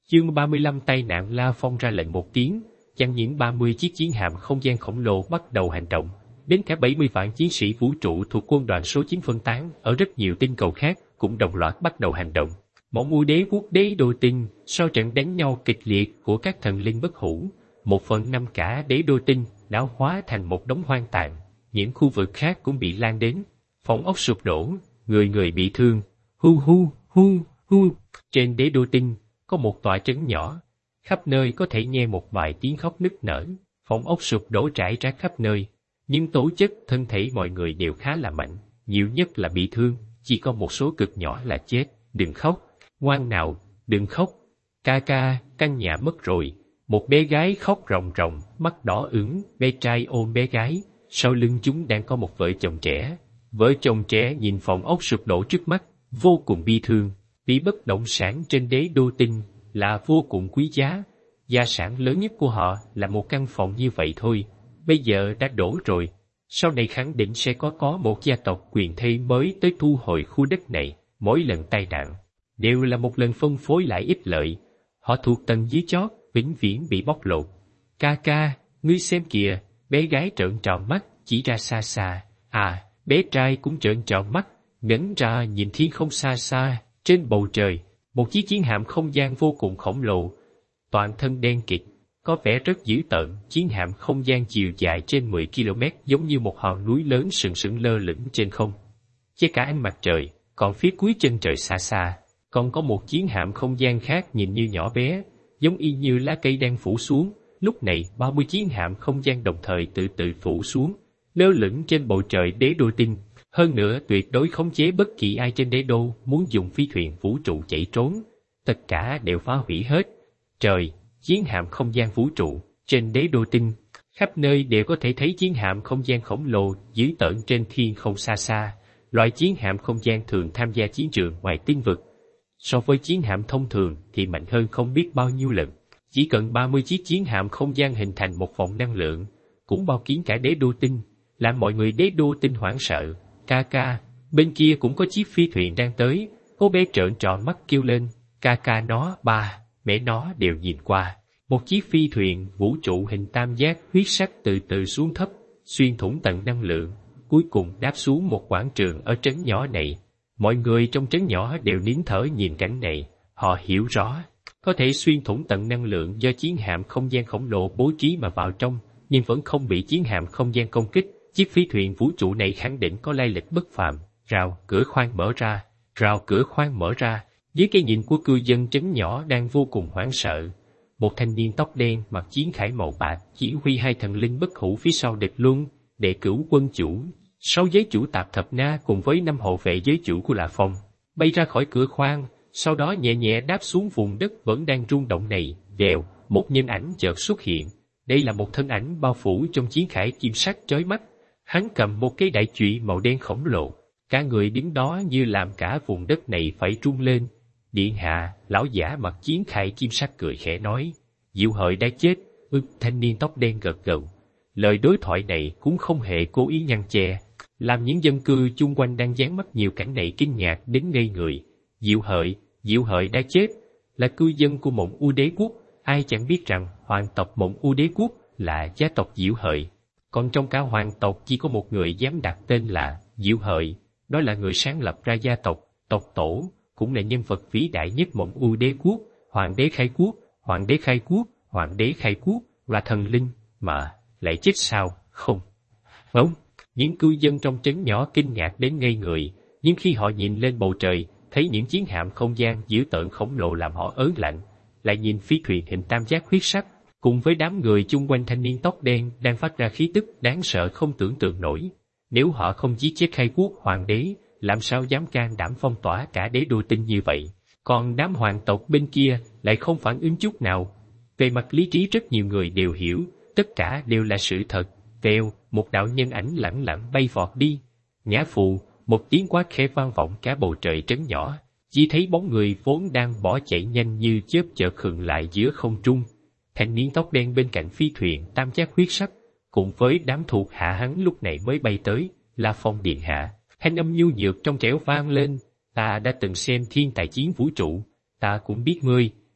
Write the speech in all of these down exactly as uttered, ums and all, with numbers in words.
Chương ba mươi lăm tai nạn. La Phong ra lệnh một tiếng, chẳng những ba mươi chiếc chiến hạm không gian khổng lồ bắt đầu hành động, đến cả bảy mươi vạn chiến sĩ vũ trụ thuộc quân đoàn số chín phân tán ở rất nhiều tinh cầu khác cũng đồng loạt bắt đầu hành động. Mộng U Đế Quốc Đế Đô Tinh, sau trận đánh nhau kịch liệt của các thần linh bất hủ, một phần năm cả Đế Đô Tinh đã hóa thành một đống hoang tàn, những khu vực khác cũng bị lan đến, phòng ốc sụp đổ, người người bị thương, hu hu hu hu. Trên Đế Đô Tinh có một tòa trấn nhỏ, khắp nơi có thể nghe một vài tiếng khóc nức nở, phòng ốc sụp đổ rải rác khắp nơi, nhưng tố chất thân thể mọi người đều khá là mạnh, nhiều nhất là bị thương, chỉ có một số cực nhỏ là chết. Đừng khóc, ngoan nào, đừng khóc, ca ca, căn nhà mất rồi. Một bé gái khóc ròng ròng, mắt đỏ ửng, bé trai ôm bé gái, sau lưng chúng đang có một vợ chồng trẻ. Vợ chồng trẻ nhìn phòng ốc sụp đổ trước mắt, vô cùng bi thương, vì bất động sản trên Đế Đô Tinh là vô cùng quý giá, gia sản lớn nhất của họ là một căn phòng như vậy thôi, bây giờ đã đổ rồi, sau này khẳng định sẽ có có một gia tộc quyền thế mới tới thu hồi khu đất này. Mỗi lần tai nạn đều là một lần phân phối lại ích lợi, họ thuộc tầng dưới chót vĩnh viễn bị bóc lột. Ca ca, ngươi xem kìa, bé gái trợn tròn mắt chỉ ra xa xa, à, bé trai cũng trợn tròn mắt, ngẩng ra nhìn thiên không xa xa. Trên bầu trời, một chiếc chiến hạm không gian vô cùng khổng lồ, toàn thân đen kịt, có vẻ rất dữ tợn. Chiến hạm không gian chiều dài trên mười ki lô mét giống như một hòn núi lớn sừng sững lơ lửng trên không, che cả ánh mặt trời. Còn phía cuối chân trời xa xa, còn có một chiến hạm không gian khác nhìn như nhỏ bé, giống y như lá cây đang phủ xuống. Lúc này, ba mươi chiến hạm không gian đồng thời tự tự phủ xuống, lơ lửng trên bầu trời Đế Đô Tinh. Hơn nữa tuyệt đối khống chế bất kỳ ai trên đế đô muốn dùng phi thuyền vũ trụ chạy trốn, tất cả đều phá hủy hết. Trời, chiến hạm không gian vũ trụ, trên Đế Đô Tinh, khắp nơi đều có thể thấy chiến hạm không gian khổng lồ dữ tợn trên thiên không xa xa. Loại chiến hạm không gian thường tham gia chiến trường ngoài tinh vực, so với chiến hạm thông thường thì mạnh hơn không biết bao nhiêu lần. Chỉ cần ba mươi chiếc chiến hạm không gian hình thành một vòng năng lượng, cũng bao kín cả Đế Đô Tinh, làm mọi người Đế Đô Tinh hoảng sợ. Ca ca, bên kia cũng có chiếc phi thuyền đang tới. Cô bé trợn tròn mắt kêu lên, ca ca nó, ba, mẹ nó đều nhìn qua. Một chiếc phi thuyền vũ trụ hình tam giác huyết sắc từ từ xuống thấp, xuyên thủng tầng năng lượng, cuối cùng đáp xuống một quảng trường ở trấn nhỏ này. Mọi người trong trấn nhỏ đều nín thở nhìn cảnh này, họ hiểu rõ, có thể xuyên thủng tầng năng lượng do chiến hạm không gian khổng lồ bố trí mà vào trong, nhưng vẫn không bị chiến hạm không gian công kích. Chiếc phi thuyền vũ trụ này khẳng định có lai lịch bất phàm. Rào cửa khoang mở ra, rào cửa khoang mở ra, dưới cái nhìn của cư dân trấn nhỏ đang vô cùng hoảng sợ. Một thanh niên tóc đen mặc chiến khải màu bạc chỉ huy hai thần linh bất hủ phía sau địch luân, đệ cửu quân chủ, sáu giới chủ tạp thập na cùng với năm hộ vệ giới chủ của La Phong, bay ra khỏi cửa khoang, sau đó nhẹ nhẹ đáp xuống vùng đất vẫn đang rung động này. Vèo, một nhân ảnh chợt xuất hiện. Đây là một thân ảnh bao phủ trong chiến khải kim sắc chói mắt. Hắn cầm một cái đại chùy màu đen khổng lồ, cả người đứng đó như làm cả vùng đất này phải rung lên. Điện hạ, lão giả mặc chiến khải kim sắc cười khẽ nói, Diệu Hợi đã chết. Ư, thanh niên tóc đen gật gù. Lời đối thoại này cũng không hề cố ý ngăn che, làm những dân cư chung quanh đang dán mắt nhiều cảnh này kinh ngạc đến ngây người. Diệu Hợi, Diệu Hợi đã chết, là cư dân của Mộng U Đế Quốc, ai chẳng biết rằng hoàng tộc Mộng U Đế Quốc là gia tộc Diệu Hợi. Còn trong cả hoàng tộc chỉ có một người dám đặt tên là Diệu Hợi, đó là người sáng lập ra gia tộc, tộc tổ, cũng là nhân vật vĩ đại nhất Mộng U Đế Quốc, Hoàng đế Khai Quốc, Hoàng đế Khai Quốc, Hoàng đế Khai Quốc, là thần linh, mà lại chết sao? Không, không. Những cư dân trong trấn nhỏ kinh ngạc đến ngây người, nhưng khi họ nhìn lên bầu trời, thấy những chiến hạm không gian dữ tợn khổng lồ làm họ ớn lạnh, lại nhìn phi thuyền hình tam giác huyết sắc, cùng với đám người chung quanh thanh niên tóc đen đang phát ra khí tức đáng sợ không tưởng tượng nổi. Nếu họ không giết chết Khai Quốc hoàng đế, làm sao dám can đảm phong tỏa cả Đế Đô Tinh như vậy? Còn đám hoàng tộc bên kia lại không phản ứng chút nào. Về mặt lý trí rất nhiều người đều hiểu, tất cả đều là sự thật. Vèo, một đạo nhân ảnh lẳng lặng bay vọt đi. Nhã phù, một tiếng quát khẽ vang vọng cả bầu trời trấn nhỏ. Chỉ thấy bóng người vốn đang bỏ chạy nhanh như chớp chợt khựng lại giữa không trung. Thanh niên tóc đen bên cạnh phi thuyền tam giác huyết sắc, cùng với đám thuộc hạ hắn lúc này mới bay tới. La Phong điện hạ, thanh âm nhu nhược trong trẻo vang lên, ta đã từng xem Thiên Tài Chiến Vũ Trụ, ta cũng biết ngươi,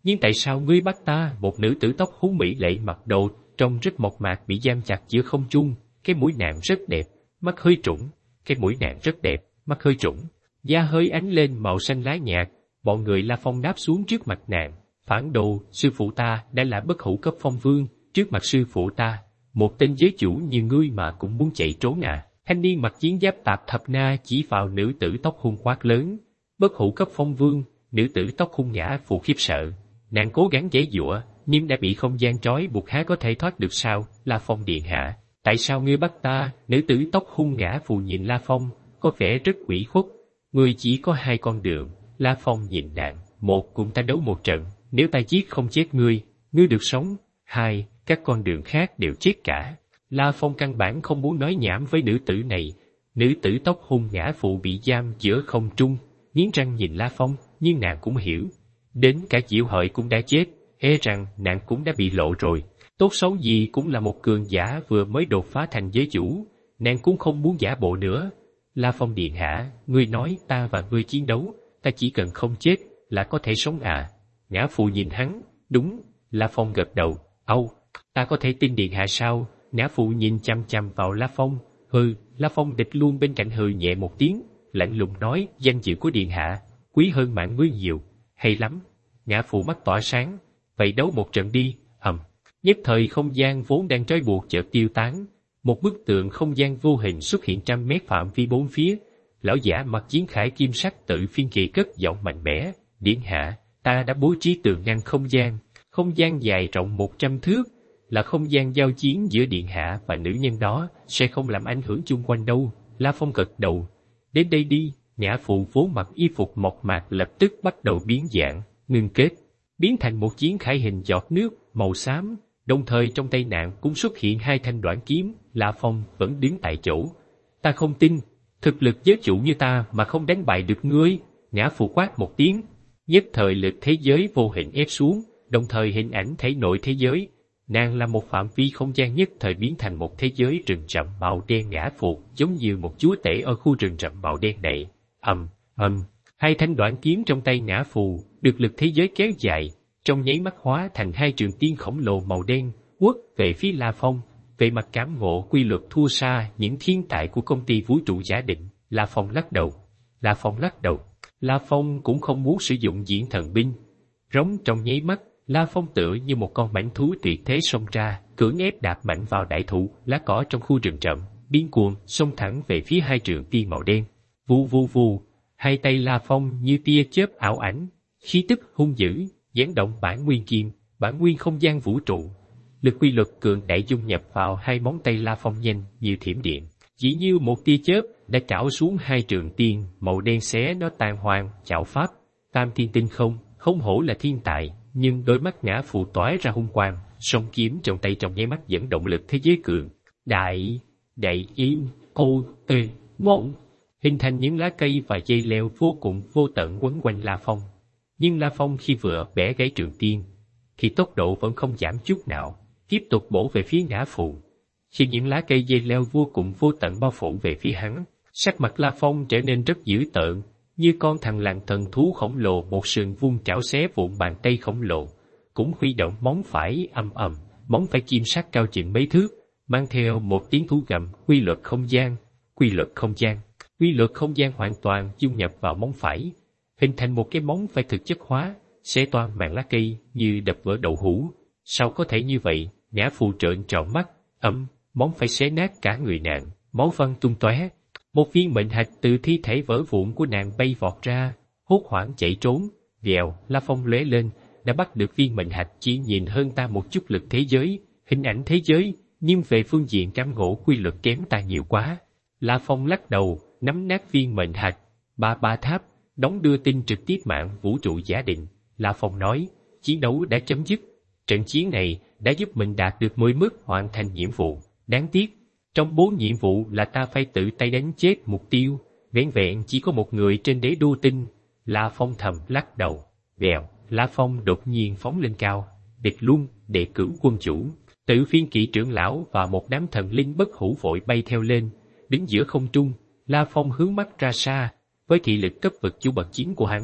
Nhưng tại sao ngươi bắt ta, một nữ tử tóc hú mỹ lệ mặc đồ, trông rất mộc mạc bị giam chặt giữa không trung, cái mũi nàng rất đẹp, mắt hơi trũng, cái mũi nàng rất đẹp, mắt hơi trũng, da hơi ánh lên màu xanh lá nhạt, bọn người La Phong đáp xuống trước mặt nàng, phản đồ, sư phụ ta đã là bất hủ cấp phong vương, trước mặt sư phụ ta, một tên giới chủ như ngươi mà cũng muốn chạy trốn à. Thanh niên mặc chiến giáp tạp thập na chỉ vào nữ tử tóc hung quát lớn, bất hủ cấp phong vương. Nữ tử tóc hung nhã phụ khiếp sợ, nàng cố gắng giãy giụa, nhưng đã bị không gian trói buộc, há có thể thoát được sao? La Phong điện hạ, tại sao ngươi bắt ta? Nữ tử tóc hung nhã phù nhìn La Phong, có vẻ rất ủy khuất. Ngươi chỉ có hai con đường. La Phong nhìn nàng, một, cùng ta đấu một trận, nếu ta giết không chết ngươi, ngươi được sống. Hai, các con đường khác đều chết cả. La Phong căn bản không muốn nói nhảm với nữ tử này. Nữ tử tóc hung nhã phụ bị giam giữa không trung, nghiến răng nhìn La Phong, nhưng nàng cũng hiểu. Đến cả Diệu Hợi cũng đã chết, e rằng nàng cũng đã bị lộ rồi. Tốt xấu gì cũng là một cường giả vừa mới đột phá thành giới chủ, nàng cũng không muốn giả bộ nữa. La Phong điện hạ, ngươi nói ta và ngươi chiến đấu, ta chỉ cần không chết là có thể sống à? Nhã Phụ nhìn hắn, đúng. La Phong gật đầu, âu, ta có thể tin điện hạ sao? Nhã Phụ nhìn chăm chăm vào La Phong, hừ. La Phong địch luôn bên cạnh hừ nhẹ một tiếng, lạnh lùng nói, danh dự của điện hạ quý hơn mạng ngươi nhiều. Hay lắm. Nhã Phụ mắt tỏa sáng, vậy đấu một trận đi. Ầm. Nhất thời không gian vốn đang trói buộc chợt tiêu tán, một bức tượng không gian vô hình xuất hiện trăm mét phạm vi bốn phía. Lão giả mặc chiến khải kim sắc tự phiên kỳ cất giọng mạnh mẽ, điện hạ, ta đã bố trí tường ngăn không gian, không gian dài rộng một trăm thước, là không gian giao chiến giữa điện hạ và nữ nhân đó, sẽ không làm ảnh hưởng chung quanh đâu. La Phong gật đầu, đến đây đi. Nhã Phụ vốn mặc y phục mộc mạc lập tức bắt đầu biến dạng, ngưng kết, biến thành một chiến khải hình giọt nước màu xám, đồng thời trong tay nàng cũng xuất hiện hai thanh đoản kiếm. La Phong vẫn đứng tại chỗ. Ta không tin, thực lực giới chủ như ta mà không đánh bại được ngươi. Nhã Phụ quát một tiếng, nhất thời lực thế giới vô hình ép xuống, đồng thời hình ảnh thể nội thế giới. Nàng là một phạm vi không gian nhất thời biến thành một thế giới rừng rậm màu đen. Nhã Phụ giống như một chúa tể ở khu rừng rậm màu đen này. Ầm, ầm, hai thanh đoạn kiếm trong tay Nhã Phù được lực thế giới kéo dài, trong nháy mắt hóa thành hai trường tiên khổng lồ màu đen, quất về phía La Phong. Về mặt cảm ngộ quy luật thua xa những thiên tài của công ty vũ trụ giả định. La Phong lắc đầu. La Phong lắc đầu. La Phong cũng không muốn sử dụng diễn thần binh. Rống trong nháy mắt, La Phong tựa như một con mãnh thú tuyệt thế xông ra, cưỡng ép đạp mạnh vào đại thụ, lá cỏ trong khu rừng rậm, biến cuồng xông thẳng về phía hai trường tiên màu đen. Vù vù vù, hai tay La Phong như tia chớp ảo ảnh, khí tức hung dữ, giáng động bản nguyên kim, bản nguyên không gian vũ trụ. Lực quy luật cường đại dung nhập vào hai móng tay La Phong nhanh như thiểm điện, chỉ như một tia chớp đã trảo xuống hai trường tiên màu đen, xé nó tan hoang. Chảo pháp tam thiên tinh không, không hổ là thiên tài, nhưng đôi mắt Nhã Phụ tỏa ra hung quang, song kiếm trong tay trong nháy mắt dẫn động lực thế giới cường đại, đại yếm ô tê mộng, hình thành những lá cây và dây leo vô cùng vô tận quấn quanh La Phong. Nhưng La Phong khi vừa bẻ gãy trường tiên, thì tốc độ vẫn không giảm chút nào, tiếp tục bổ về phía Nhã Phụ. Khi những lá cây dây leo vô cùng vô tận bao phủ về phía hắn, sắc mặt La Phong trở nên rất dữ tợn, như con thằn lằn thần thú khổng lồ, một sừng vung chảo xé vụn bàn tay khổng lồ, cũng huy động móng phải ầm ầm, móng phải kim sắc cao chừng mấy thước, mang theo một tiếng thú gầm. Quy luật không gian, quy luật không gian, quy luật không gian hoàn toàn dung nhập vào móng phải, hình thành một cái móng phải thực chất hóa, xé toang màn lá cây như đập vỡ đậu hũ. Sao có thể như vậy? Nhã Phụ trợn tròn mắt, ầm, móng phải xé nát cả người nàng, máu văng tung tóe. Một viên mệnh hạch từ thi thể vỡ vụn của nàng bay vọt ra, hốt hoảng chạy trốn. Vèo, La Phong lóe lên, đã bắt được viên mệnh hạch. Chỉ nhìn hơn ta một chút lực thế giới, hình ảnh thế giới, nhưng về phương diện cảm ngộ quy luật kém ta nhiều quá. La Phong lắc đầu, nắm nát viên mệnh hạch. Ba ba tháp, đóng đưa tin trực tiếp mạng vũ trụ giả định. La Phong nói, chiến đấu đã chấm dứt. Trận chiến này đã giúp mình đạt được mười mức hoàn thành nhiệm vụ. Đáng tiếc, trong bốn nhiệm vụ là ta phải tự tay đánh chết mục tiêu, vẹn vẹn chỉ có một người trên đế đô tinh. La Phong thầm lắc đầu. Vèo, La Phong đột nhiên phóng lên cao. Địch Luân, đệ cửu quân chủ, Tự Phiên Kỵ trưởng lão và một đám thần linh bất hủ vội bay theo lên, đứng giữa không trung. La Phong hướng mắt ra xa, với thị lực cấp vực chủ bậc chiến của hắn,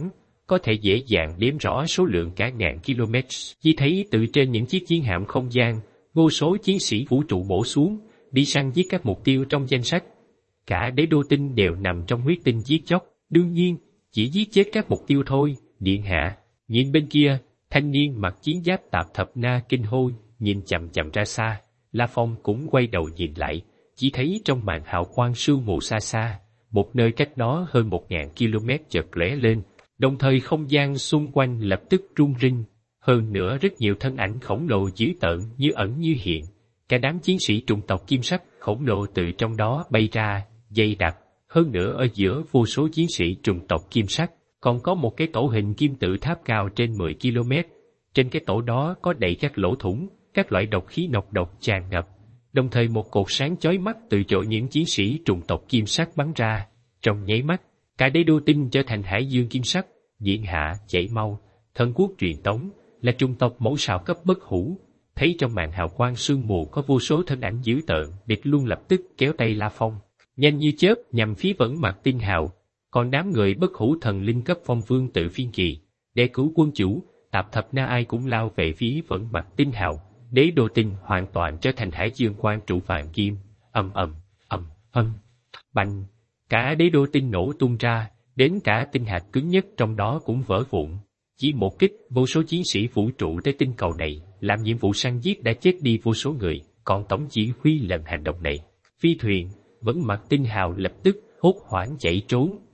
có thể dễ dàng đếm rõ số lượng cả ngàn km. Chỉ thấy từ trên những chiếc chiến hạm không gian, vô số chiến sĩ vũ trụ bổ xuống, đi săn giết các mục tiêu trong danh sách. Cả đế đô tinh đều nằm trong huyết tinh giết chóc, đương nhiên, chỉ giết chết các mục tiêu thôi, điện hạ. Nhìn bên kia, thanh niên mặc chiến giáp tạp thập na kinh hôi, nhìn chậm chậm ra xa. La Phong cũng quay đầu nhìn lại, chỉ thấy trong màn hào quang sương mù xa xa, một nơi cách đó hơn một ngàn km chợt lóe lên, đồng thời không gian xung quanh lập tức rung rinh. Hơn nữa rất nhiều thân ảnh khổng lồ dữ tợn như ẩn như hiện. Cả đám chiến sĩ trùng tộc kim sắc khổng lồ từ trong đó bay ra, dày đặc. Hơn nữa ở giữa vô số chiến sĩ trùng tộc kim sắc, còn có một cái tổ hình kim tự tháp cao trên mười km. Trên cái tổ đó có đầy các lỗ thủng, các loại độc khí nọc độc tràn ngập. Đồng thời một cột sáng chói mắt từ chỗ những chiến sĩ trùng tộc kim sắc bắn ra. Trong nháy mắt, cả đế đô tinh trở thành hải dương kim sắc. Điện hạ chạy mau, thần quốc truyền tống, là trùng tộc mẫu sao cấp bất hủ. Thấy trong màn hào quang sương mù có vô số thân ảnh dữ tợn, địch luôn lập tức kéo tay La Phong, nhanh như chớp nhằm phía Vẫn Mặc Tinh Hào. Còn đám người bất hủ thần linh cấp phong vương tự phiên kỳ, để cứu quân chủ, tạp thập na ai cũng lao về phía Vẫn Mặc Tinh Hào. Đế đô tinh hoàn toàn trở thành hải dương quang trụ vàng kim, ầm ầm, ầm ầm, bành, cả đế đô tinh nổ tung ra, đến cả tinh hạt cứng nhất trong đó cũng vỡ vụn. Chỉ một kích, vô số chiến sĩ vũ trụ tới tinh cầu này, làm nhiệm vụ săn giết đã chết đi vô số người, còn tổng chỉ huy lần hành động này. Phi thuyền, Vẫn Mặc Tinh Hào lập tức hốt hoảng chạy trốn.